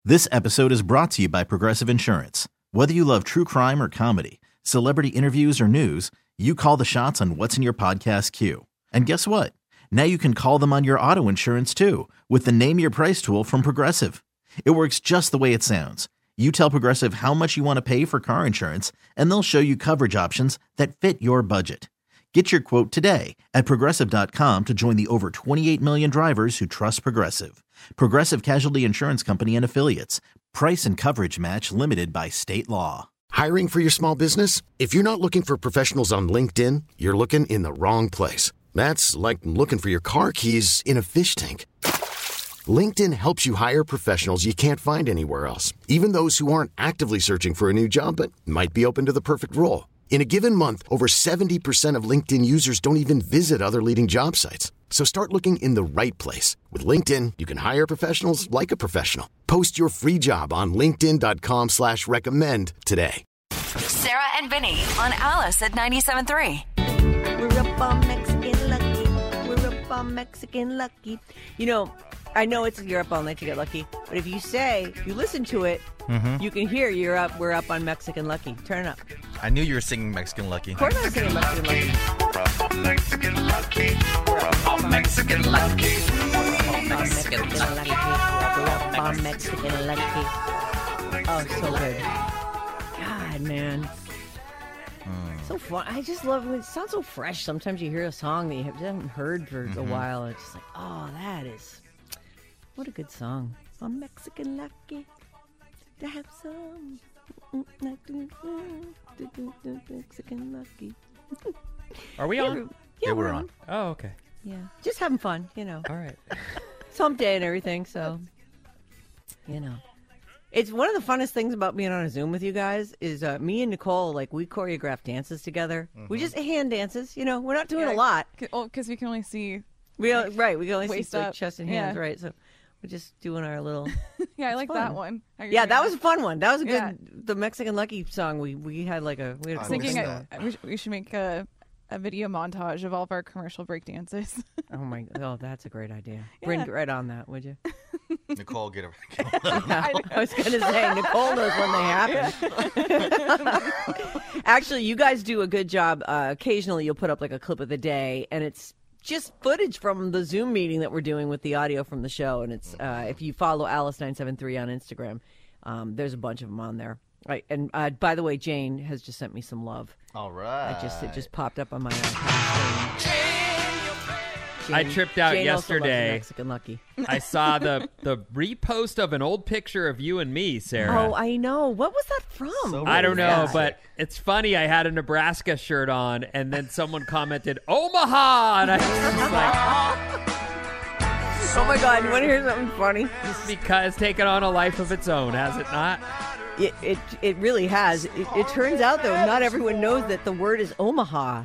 This episode is brought to you by Progressive Insurance. Whether you love true crime or comedy, celebrity interviews or news, you call the shots on what's in your podcast queue. And guess what? Now you can call them on your auto insurance too with the Name Your Price tool from Progressive. It works just the way it sounds. You tell Progressive how much you want to pay for car insurance, and they'll show you coverage options that fit your budget. Get your quote today at Progressive.com to join the over 28 million drivers who trust Progressive. Progressive Casualty Insurance Company and Affiliates. Price and coverage match limited by state law. Hiring for your small business? If you're not looking for professionals on LinkedIn, you're looking in the wrong place. That's like looking for your car keys in a fish tank. LinkedIn helps you hire professionals you can't find anywhere else, even those who aren't actively searching for a new job but might be open to the perfect role. In a given month, over 70% of LinkedIn users don't even visit other leading job sites. So start looking in the right place. With LinkedIn, you can hire professionals like a professional. Post your free job on linkedin.com/recommend today. Sarah and Vinny on Alice at 97.3. We're up on Mexican Lucky. We're up on Mexican Lucky. You know, I know it's you're up all night to get lucky, but if you listen to it, you can hear we're up on Mexican Lucky. Turn it up. I knew you were singing Mexican Lucky. Of course I'm singing Mexican Lucky. We're up on Mexican Lucky. We're up on Mexican Lucky. Mexican Lucky. We're up on Mexican Lucky. Oh, so good. God, man. So fun. I just love it. It sounds so fresh. Sometimes you hear a song that you haven't heard for a while. It's just like, oh, what a good song. I'm Mexican Lucky to have some. Mexican Lucky. Are we on? Yeah, we're on. Oh, okay. Yeah. Just having fun, All right. It's hump day and everything, so, It's one of the funnest things about being on a Zoom with you guys is me and Nicole, we choreograph dances together. We just hand dances, we're not doing a lot. Because we can only see. We can only waist see up. chest and hands, right? So we're just doing our little. Yeah, I like fun. that one. Yeah, that was a fun one. That was a good. Yeah. The Mexican Lucky song. We had we had a Thinking cool we should make a video montage of all of our commercial break dances. Oh, that's a great idea. Yeah. Bring it right on that, would you? Nicole, get her. I was going to say, Nicole knows when they happen. Actually, you guys do a good job. Occasionally, you'll put up a clip of the day, and it's just footage from the Zoom meeting that we're doing with the audio from the show. And it's if you follow Alice973 on Instagram, there's a bunch of them on there. Right, and by the way, Jane has just sent me some love. All right. It just popped up on my iPad. I tripped out Jane yesterday. Also loves the Mexican Lucky. I saw the repost of an old picture of you and me, Sarah. Oh, I know. What was that from? So I don't know, romantic. but it's funny. I had a Nebraska shirt on, and then someone commented, Omaha! And I was just like, Oh, my God. You want to hear something funny? this because taken on a life of its own, has it not? It really has. It turns out, though, not everyone knows that the word is Omaha.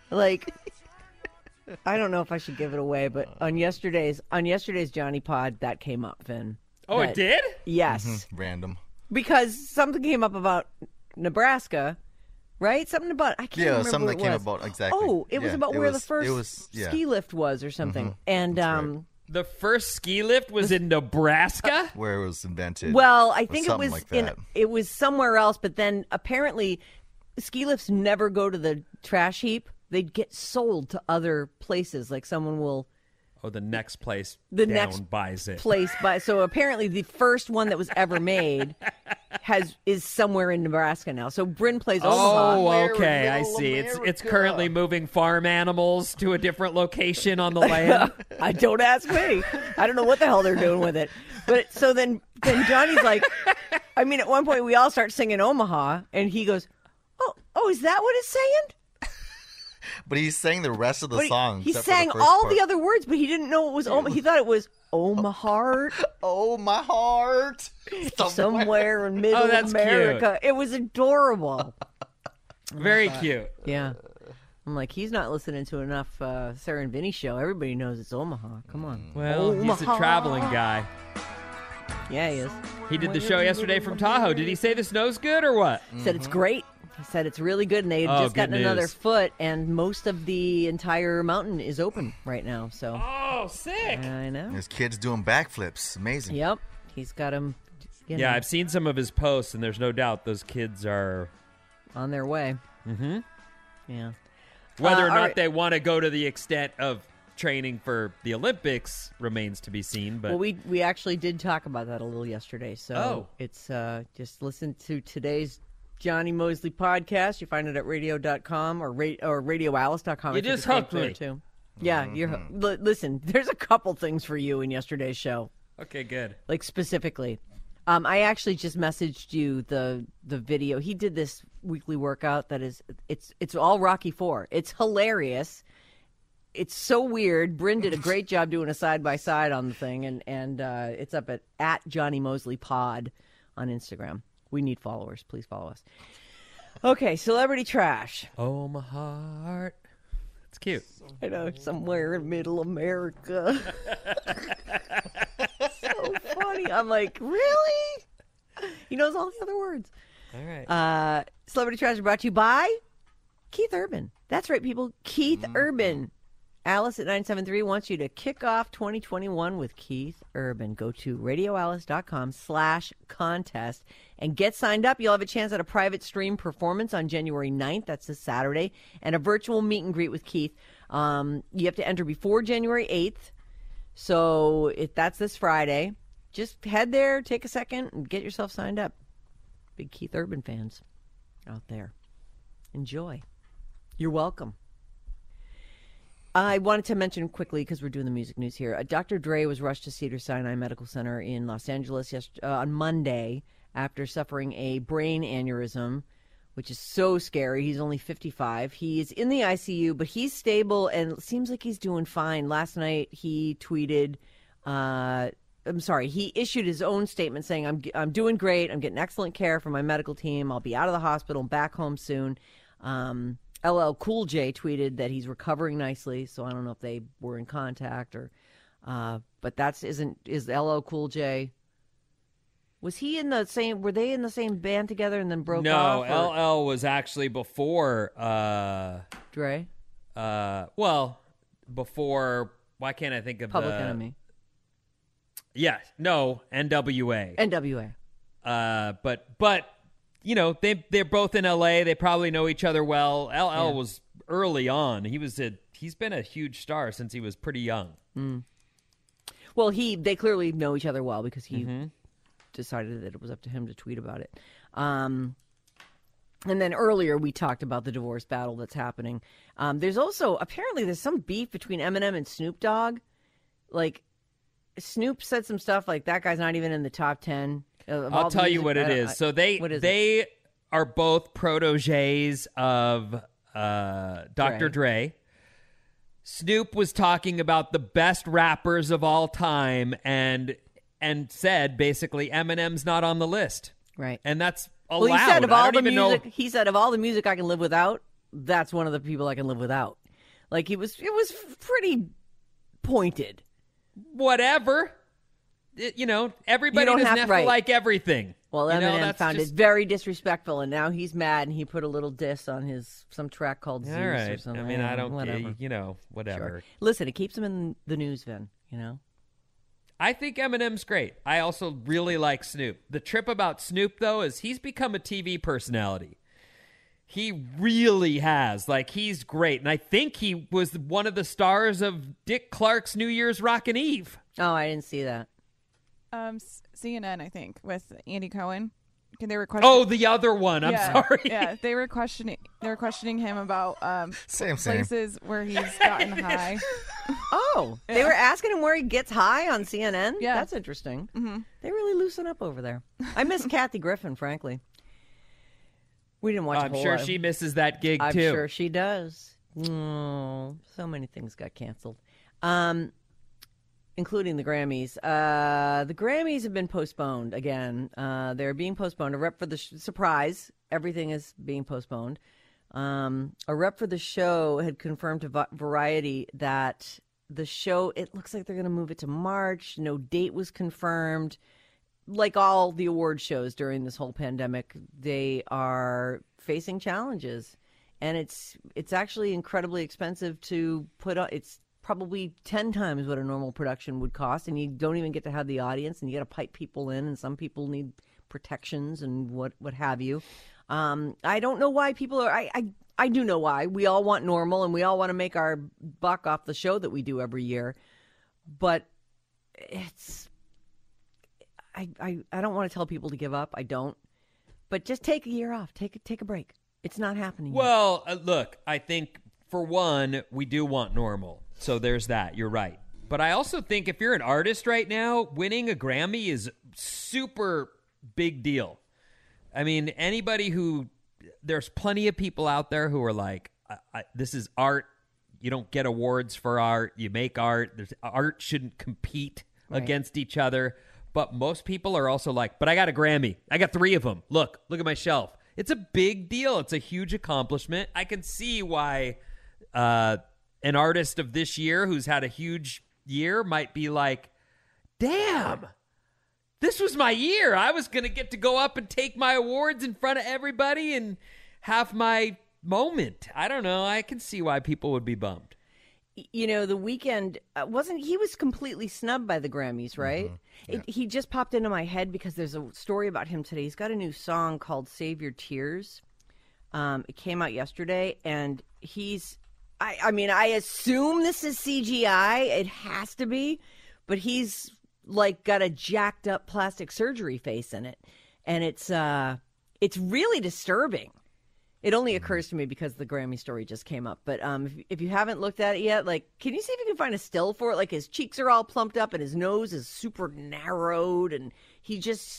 I don't know if I should give it away, but on yesterday's Johnny Pod, that came up, Finn. Oh, it did? Yes. Random. Because something came up about Nebraska, right? Something about, I can't remember something what that it came was. about, exactly. Oh, it was about where the first yeah. ski lift was or something. And, That's right. The first ski lift was in Nebraska? Where it was invented. well, I think it something was like that. it was somewhere else, but then apparently ski lifts never go to the trash heap. They'd get sold to other places. Someone will... Oh, the next place buys it. So apparently the first one that was ever made is somewhere in Nebraska now. So Bryn plays Omaha. Oh, okay. I see. It's currently moving farm animals to a different location on the land. I don't ask me. I don't know what the hell they're doing with it. But so then Johnny's like, at one point we all start singing Omaha, and he goes, "Oh, is that what it's saying?" But he sang the rest of the song. He except for the sang first all part. the other words, but he didn't know it was Omaha. He thought it was Omaha. Oh, my heart. Somewhere in middle that's America. It was adorable. Very cute. Yeah. I'm like, he's not listening to enough Sarah and Vinny show. Everybody knows it's Omaha. Come on. Well, he's a Omaha. traveling guy. Yeah, he is. He did the show yesterday from Tahoe. Did he say the snow's good or what? He said it's great. He said it's really good, and they had just gotten another foot, and most of the entire mountain is open right now. So, oh, sick! I know. There's kids doing backflips. Amazing. Yep, he's got them. Yeah, I've seen some of his posts, and there's no doubt those kids are on their way. Mm-hmm. Yeah. Whether or not they want to go to the extent of training for the Olympics remains to be seen. But we actually did talk about that a little yesterday. So it's just listen to today's Johnny Mosley podcast. You find it at radio.com or radioalice.com. You just hooked me. Too. Yeah, listen, there's a couple things for you in yesterday's show. Okay, good. Like specifically. I actually just messaged you the video. He did this weekly workout that is it's all Rocky IV. It's hilarious. It's so weird. Bryn did a great job doing a side-by-side on the thing, and it's up at Johnny Mosley Pod on Instagram. We need followers. Please follow us. Okay, celebrity trash. Oh, my heart. It's cute. I know, somewhere in middle America. So funny. I'm like, really? He knows all the other words. All right. Celebrity trash is brought to you by Keith Urban. That's right, people. Keith Urban. Alice at 973 wants you to kick off 2021 with Keith Urban. Go to radioalice.com/contest and get signed up. You'll have a chance at a private stream performance on January 9th. That's this Saturday. And a virtual meet and greet with Keith. You have to enter before January 8th. So if that's this Friday, just head there, take a second, and get yourself signed up. Big Keith Urban fans out there. Enjoy. You're welcome. I wanted to mention quickly, because we're doing the music news here, Dr. Dre was rushed to Cedars-Sinai Medical Center in Los Angeles on Monday after suffering a brain aneurysm, which is so scary. He's only 55. He's in the ICU, but he's stable and it seems like he's doing fine. Last night he tweeted, he issued his own statement saying, I'm doing great. I'm getting excellent care from my medical team. I'll be out of the hospital and back home soon. LL Cool J tweeted that he's recovering nicely, so I don't know if they were in contact or, but is LL Cool J, were they in the same band together and then broke off? No, LL was actually before, Dre? Before, why can't I think of Public Enemy. Yeah, no, NWA. NWA. But you know, they're both in LA. They probably know each other well. LL was early on. He's been a huge star since he was pretty young. Mm. Well, they clearly know each other well because he decided that it was up to him to tweet about it. And then earlier we talked about the divorce battle that's happening. There's some beef between Eminem and Snoop Dogg. Like, Snoop said some stuff like, that guy's not even in the top 10. I'll tell you what it is. So they are both proteges of Dr. Dre. Snoop was talking about the best rappers of all time and said basically Eminem's not on the list. Right. And that's allowed. Well, he said of all the music I can live without, that's one of the people I can live without. Like, it was pretty pointed. Whatever. Everybody doesn't have to like everything. Well, Eminem found it very disrespectful, and now he's mad, and he put a little diss on some track called Zeus or something. I mean, I don't, whatever. Whatever. Sure. Listen, it keeps him in the news, Vin, I think Eminem's great. I also really like Snoop. The trip about Snoop, though, is he's become a TV personality. He really has. Like, he's great. And I think he was one of the stars of Dick Clark's New Year's Rockin' Eve. Oh, I didn't see that. CNN, I think, with Andy Cohen. They were questioning. Oh, the other one. I'm sorry. Yeah, they were questioning him about same. places where he's gotten high. Oh, they were asking him where he gets high on CNN? Yeah. That's interesting. Mm-hmm. They really loosen up over there. I miss Kathy Griffin, frankly. We didn't watch a whole I'm sure lot. she misses that gig, too. I'm sure she does. Oh, so many things got canceled. Including the Grammys. The Grammys have been postponed again. They're being postponed. A rep for the surprise, everything is being postponed. A rep for the show had confirmed to Variety that the show, it looks like they're going to move it to March. No date was confirmed. Like all the award shows during this whole pandemic, they are facing challenges. And it's actually incredibly expensive to put on. It's probably 10 times what a normal production would cost, and you don't even get to have the audience, and you got to pipe people in, and some people need protections and what have you. I don't know why people are. I do know why. We all want normal, and we all want to make our buck off the show that we do every year. But it's. I don't want to tell people to give up. I don't. But just take a year off. Take a break. It's not happening. Well, look, I think for one, we do want normal. So there's that. You're right. But I also think if you're an artist right now, winning a Grammy is super big deal. I mean, there's plenty of people out there who are like, this is art. You don't get awards for art. You make art. Art shouldn't compete against each other. But most people are also like, but I got a Grammy. I got 3 of them. Look at my shelf. It's a big deal. It's a huge accomplishment. I can see why an artist of this year who's had a huge year might be like, damn, this was my year. I was going to get to go up and take my awards in front of everybody and have my moment. I don't know. I can see why people would be bummed. You know, The Weeknd he was completely snubbed by the Grammys, right? Mm-hmm. Yeah. He just popped into my head because there's a story about him today. He's got a new song called Save Your Tears. It came out yesterday, and I assume this is CGI. It has to be, but he's like got a jacked up plastic surgery face in it, and it's really disturbing. It only occurs to me because the Grammy story just came up. But if you haven't looked at it yet, like, can you see if you can find a still for it? Like, his cheeks are all plumped up and his nose is super narrowed, and he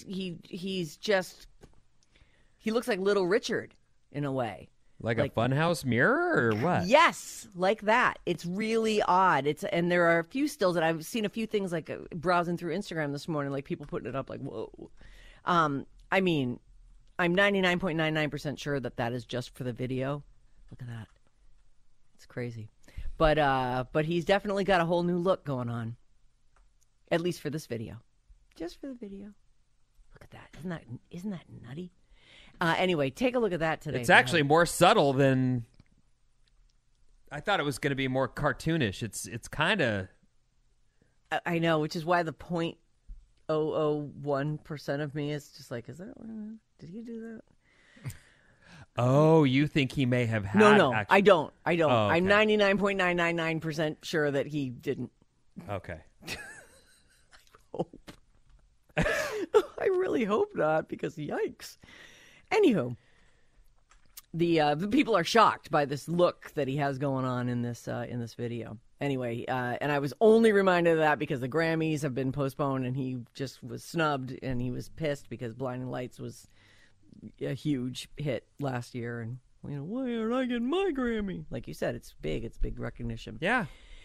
looks like Little Richard in a way. Like a funhouse mirror or what? Yes, like that. It's really odd. And there are a few stills that I've seen a few things like browsing through Instagram this morning, like people putting it up like, whoa. I mean, I'm 99.99% sure that is just for the video. Look at that. It's crazy. But he's definitely got a whole new look going on. At least for this video. Just for the video. Look at that. Isn't that nutty? Anyway, take a look at that today. It's actually more subtle than I thought it was going to be. More cartoonish. It's kind of. I know, which is why the 0.001% of me is just like, is that? Did he do that? Oh, you think he may have had? No, actually... I don't. Oh, okay. I'm 99.999% sure that he didn't. Okay. I hope. I really hope not, because yikes. Anywho, the people are shocked by this look that he has going on in this video. Anyway, and I was only reminded of that because the Grammys have been postponed, and he just was snubbed, and he was pissed because Blinding Lights was a huge hit last year, and why aren't I getting my Grammy? Like you said, it's big recognition. Yeah.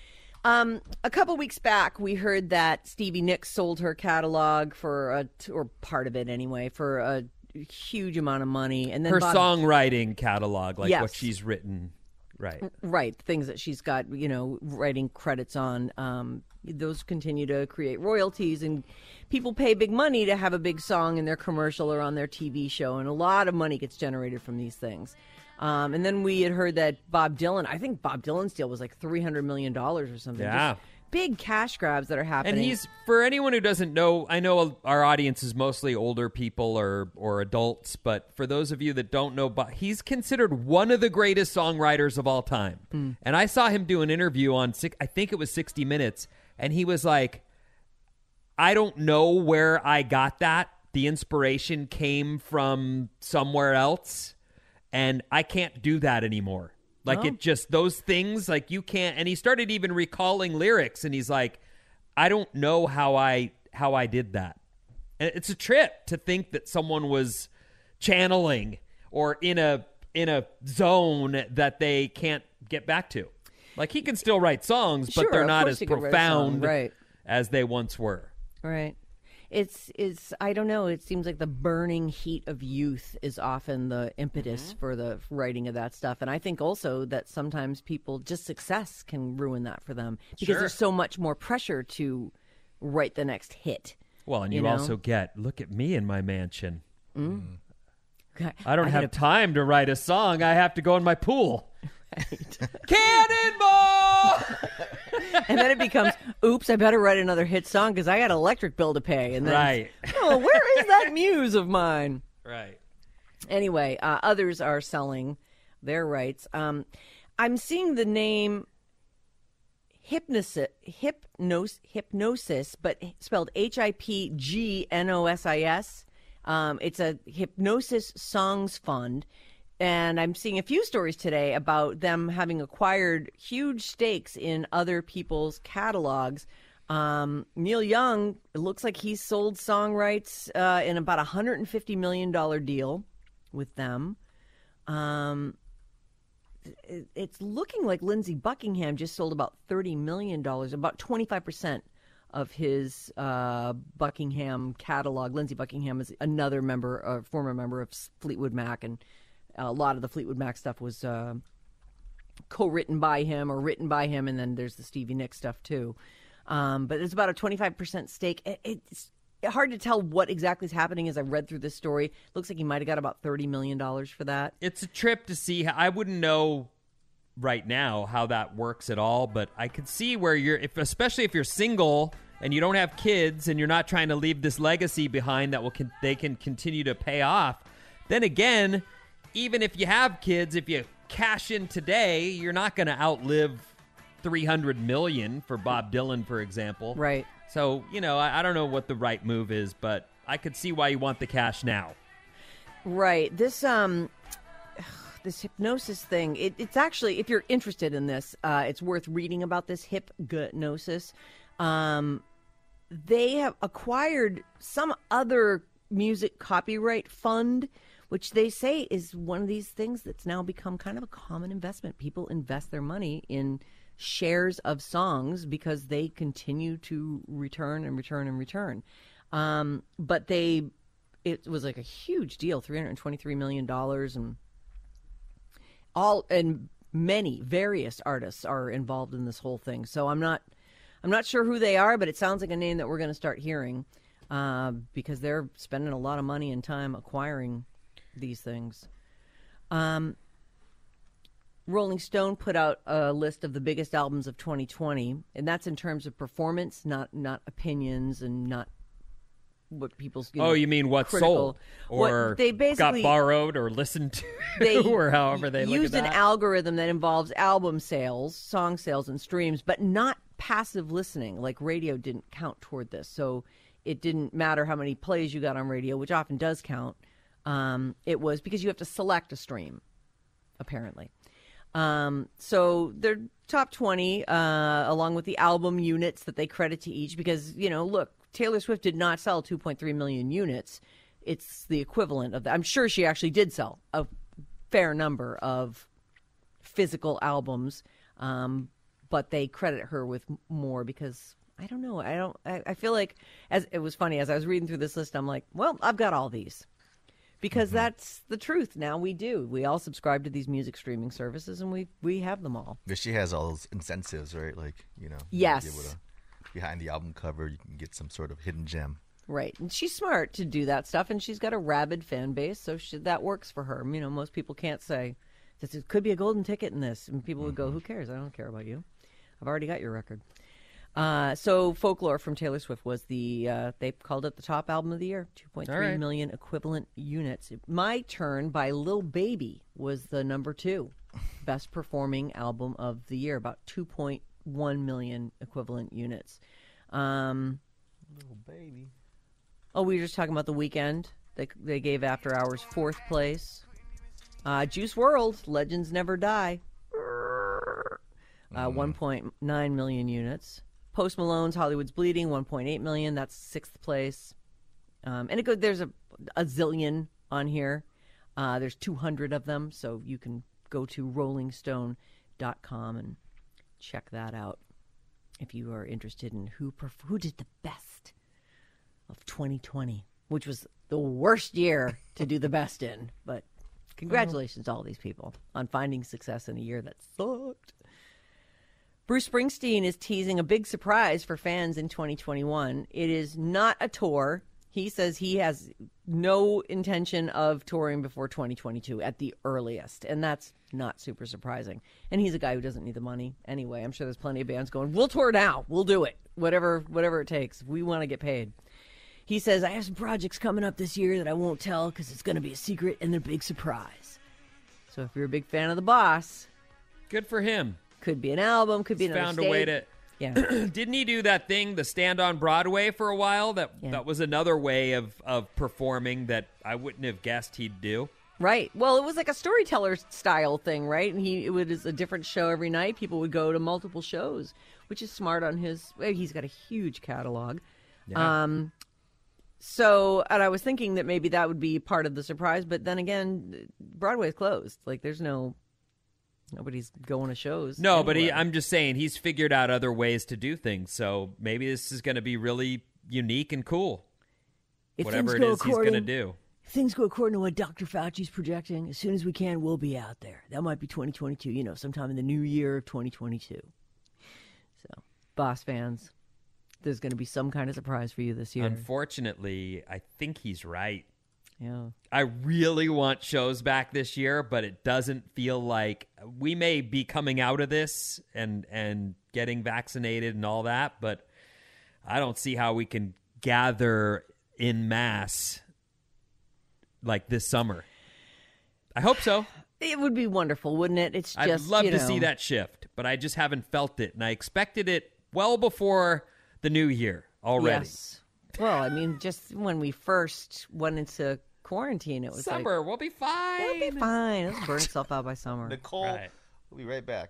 A couple weeks back, we heard that Stevie Nicks sold her catalog or part of it anyway, for a huge amount of money, and then her songwriting catalog, like what she's written, right, things that she's got, writing credits on. Those continue to create royalties, and people pay big money to have a big song in their commercial or on their TV show, and a lot of money gets generated from these things. And then we had heard that Bob Dylan, I think Bob Dylan's deal was like $300 million or something. Yeah. Just big cash grabs that are happening. And he's, for anyone who doesn't know, I know our audience is mostly older people or adults, but for those of you that don't know, he's considered one of the greatest songwriters of all time. Mm. And I saw him do an interview on, I think it was 60 Minutes, and he was like, I don't know where I got that. The inspiration came from somewhere else, and I can't do that anymore. Like, it just, those things, like, you can't. And he started even recalling lyrics, and he's like, I don't know how I did that. And it's a trip to think that someone was channeling or in a zone that they can't get back to. Like, he can still write songs, but they're not as profound as they once were. Right. It's I don't know. It seems like the burning heat of youth is often the impetus for the writing of that stuff. And I think also that sometimes people, just success can ruin that for them because there's so much more pressure to write the next hit. Well, and you also get, look at me in my mansion. Mm. I don't have time to write a song. I have to go in my pool. Right. Cannonball! And then it becomes, oops, I better write another hit song because I got an electric bill to pay. And then, right. Oh, where is that muse of mine? Right. Anyway, others are selling their rights. I'm seeing the name Hipgnosis, but spelled Hipgnosis. It's a Hypnosis Songs Fund. And I'm seeing a few stories today about them having acquired huge stakes in other people's catalogs. Neil Young, it looks like he's sold song rights in about $150 million deal with them. It's looking like Lindsey Buckingham just sold about $30 million, about 25% of his Buckingham catalog. Lindsey Buckingham is another former member of Fleetwood Mac, and a lot of the Fleetwood Mac stuff was co-written by him or written by him, and then there's the Stevie Nicks stuff too. But it's about a 25% stake. It's hard to tell what exactly is happening as I read through this story. Looks like he might have got about $30 million for that. It's a trip to see. I wouldn't know right now how that works at all, but I could see where especially if you're single and you don't have kids and you're not trying to leave this legacy behind that they can continue to pay off. Then again, even if you have kids, if you cash in today, you're not going to outlive $300 million for Bob Dylan, for example. Right. So, I don't know what the right move is, but I could see why you want the cash now. Right. This hypnosis thing, it's actually, if you're interested in this, it's worth reading about this hypnosis. They have acquired some other music copyright fund, which they say is one of these things that's now become kind of a common investment. People invest their money in shares of songs because they continue to return and return and return. But it was like a huge deal, $323 million, and many various artists are involved in this whole thing. So I'm not sure who they are, but it sounds like a name that we're going to start hearing because they're spending a lot of money and time acquiring these things. Rolling Stone put out a list of the biggest albums of 2020, and that's in terms of performance, not opinions, and not what people's. You mean what sold, or what they basically got borrowed, or listened to, or however they used look at an algorithm that involves album sales, song sales, and streams, but not passive listening. Like radio didn't count toward this, so it didn't matter how many plays you got on radio, which often does count. It was because you have to select a stream, apparently. So their top 20, along with the album units that they credit to each, because, look, Taylor Swift did not sell 2.3 million units. It's the equivalent of that. I'm sure she actually did sell a fair number of physical albums, but they credit her with more because, I don't know, I feel like, as it was funny, as I was reading through this list, I'm like, well, I've got all these. Because that's the truth. Now we do. We all subscribe to these music streaming services, and we have them all. But she has all those incentives, right? Like, Yes. Behind the album cover, you can get some sort of hidden gem. Right. And she's smart to do that stuff, and she's got a rabid fan base, so that works for her. Most people can't say, there could be a golden ticket in this. And people would go, who cares? I don't care about you. I've already got your record. So Folklore from Taylor Swift was they called it the top album of the year, 2.3 million equivalent units. My Turn by Lil Baby was the number 2 best performing album of the year, about 2.1 million equivalent units. Lil Baby. Oh, we were just talking about The Weeknd. They gave After Hours 4th place. Juice WRLD, Legends Never Die. 1.9 million units. Post Malone's Hollywood's Bleeding, 1.8 million. That's 6th place. And there's a zillion on here. There's 200 of them, so you can go to rollingstone.com and check that out if you are interested in who did the best of 2020, which was the worst year to do the best in. But congratulations to all these people on finding success in a year that sucked. Bruce Springsteen is teasing a big surprise for fans in 2021. It is not a tour. He says he has no intention of touring before 2022 at the earliest, and that's not super surprising. And he's a guy who doesn't need the money anyway. I'm sure there's plenty of bands going, we'll tour now. We'll do it. Whatever it takes. We want to get paid. He says, I have some projects coming up this year that I won't tell because it's going to be a secret and they're a big surprise. So if you're a big fan of the boss... Good for him. Could be an album, could be another found state. A way to... Yeah. Didn't he do that thing, the stand on Broadway for a while? That was another way of performing that I wouldn't have guessed he'd do. Right. Well, it was like a storyteller style thing, right? And it was a different show every night. People would go to multiple shows, which is smart on his... He's got a huge catalog. Yeah. So, and I was thinking that maybe that would be part of the surprise, but then again, Broadway's closed. Like, nobody's going to shows. No, anywhere. but I'm just saying he's figured out other ways to do things. So maybe this is going to be really unique and cool. Whatever it is he's going to do. If things go according to what Dr. Fauci's projecting, as soon as we can, we'll be out there. That might be 2022, sometime in the new year of 2022. So, Boss fans, there's going to be some kind of surprise for you this year. Unfortunately, I think he's right. Yeah. I really want shows back this year, but it doesn't feel like we may be coming out of this and getting vaccinated and all that, but I don't see how we can gather in mass like this summer. I hope so. It would be wonderful, wouldn't it? It's just, I'd love to see that shift, but I just haven't felt it, and I expected it well before the new year already. Yes. Well, I mean, just when we first went into quarantine, it was summer. We'll be fine. We'll be fine. It'll burn itself out by summer. Nicole, we'll be right back.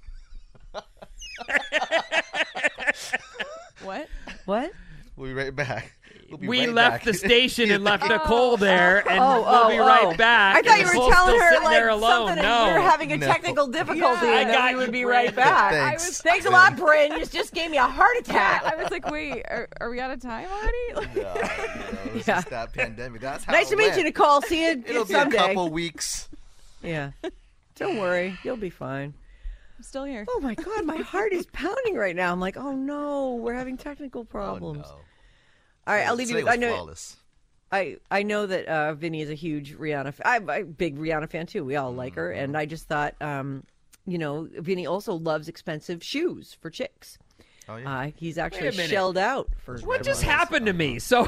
What? What? We'll be right back. We left the station and left Nicole there, and we'll be right back. I thought you were telling her like something no. we were having a technical difficulty, and then we would be right back. Thanks a lot, Bryn. You just gave me a heart attack. I was like, wait, are we out of time already? It's just that pandemic. That's how nice to meet you, Nicole. See you It'll someday. be a couple weeks. Yeah. Don't worry. You'll be fine. I'm still here. Oh, my God. My heart is pounding right now. I'm like, oh, no. We're having technical problems. Oh, no. All right, I'll leave you. I know. I know that Vinny is a huge Rihanna. I'm a big Rihanna fan too. We all like her, and I just thought, Vinny also loves expensive shoes for chicks. Oh yeah. He's actually shelled out for. What just happened to me? So,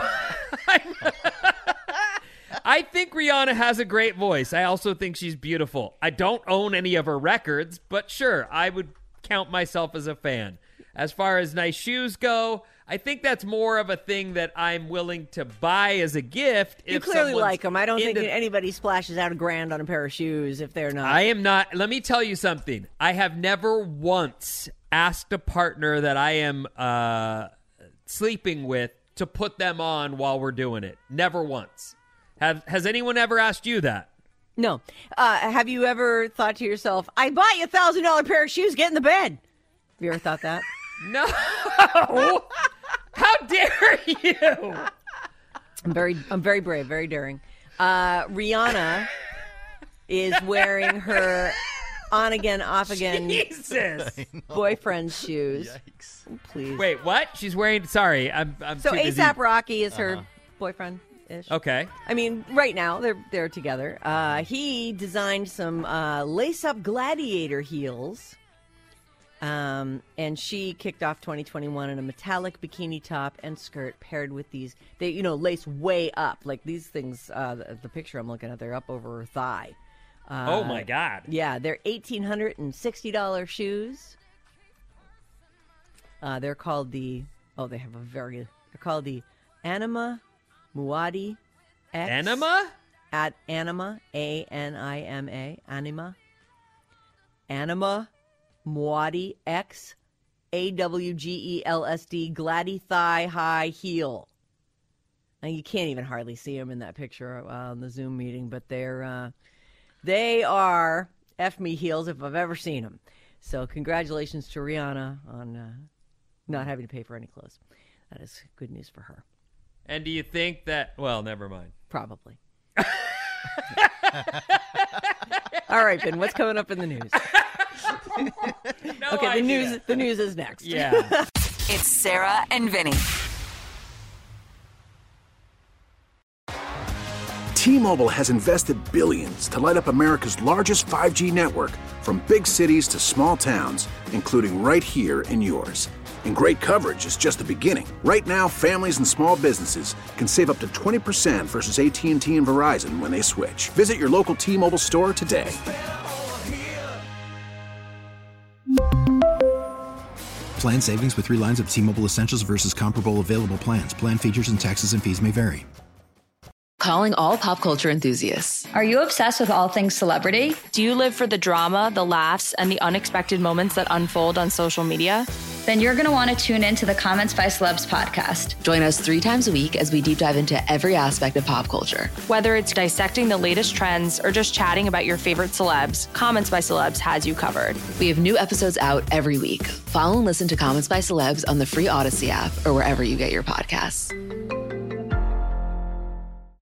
I think Rihanna has a great voice. I also think she's beautiful. I don't own any of her records, but sure, I would count myself as a fan. As far as nice shoes go, I think that's more of a thing that I'm willing to buy as a gift. You clearly like them. I don't think anybody splashes out $1,000 on a pair of shoes if they're not. I am not. Let me tell you something. I have never once asked a partner that I am sleeping with to put them on while we're doing it. Never once. Has anyone ever asked you that? No. Have you ever thought to yourself, I bought you a $1,000 pair of shoes, get in the bed? Have you ever thought that? No. How dare you? I'm very brave, very daring. Rihanna is wearing her on again, off again boyfriend's shoes. Yikes. Oh, please. Wait, what? She's wearing. Sorry, I'm so too busy. A$AP Rocky is her boyfriend-ish. Okay. I mean, right now they're together. He designed some lace-up gladiator heels. And she kicked off 2021 in a metallic bikini top and skirt paired with these, they, lace way up. Like these things, the picture I'm looking at, they're up over her thigh. Oh my God. Yeah, they're $1,860 shoes. They're called they're called the Anima Muaddi X. Anima? At Anima, A-N-I-M-A, Anima Muaddi X AWGELSD Gladi Thigh High Heel. Now you can't even hardly see them in that picture on the Zoom meeting, but they are F me heels if I've ever seen them. So congratulations to Rihanna on not having to pay for any clothes. That is good news for her. And do you think that? Well, never mind. Probably. All right, Ben. What's coming up in the news? No okay, idea. the news is next. Yeah. It's Sarah and Vinny. T-Mobile has invested billions to light up America's largest 5G network, from big cities to small towns, including right here in yours. And great coverage is just the beginning. Right now, families and small businesses can save up to 20% versus AT&T and Verizon when they switch. Visit your local T-Mobile store today. Plan savings with 3 lines of T-Mobile Essentials versus comparable available plans. Plan features and taxes and fees may vary. Calling all pop culture enthusiasts. Are you obsessed with all things celebrity? Do you live for the drama, the laughs, and the unexpected moments that unfold on social media? Then you're going to want to tune in to the Comments by Celebs podcast. Join us 3 times a week as we deep dive into every aspect of pop culture. Whether it's dissecting the latest trends or just chatting about your favorite celebs, Comments by Celebs has you covered. We have new episodes out every week. Follow and listen to Comments by Celebs on the free Odyssey app or wherever you get your podcasts.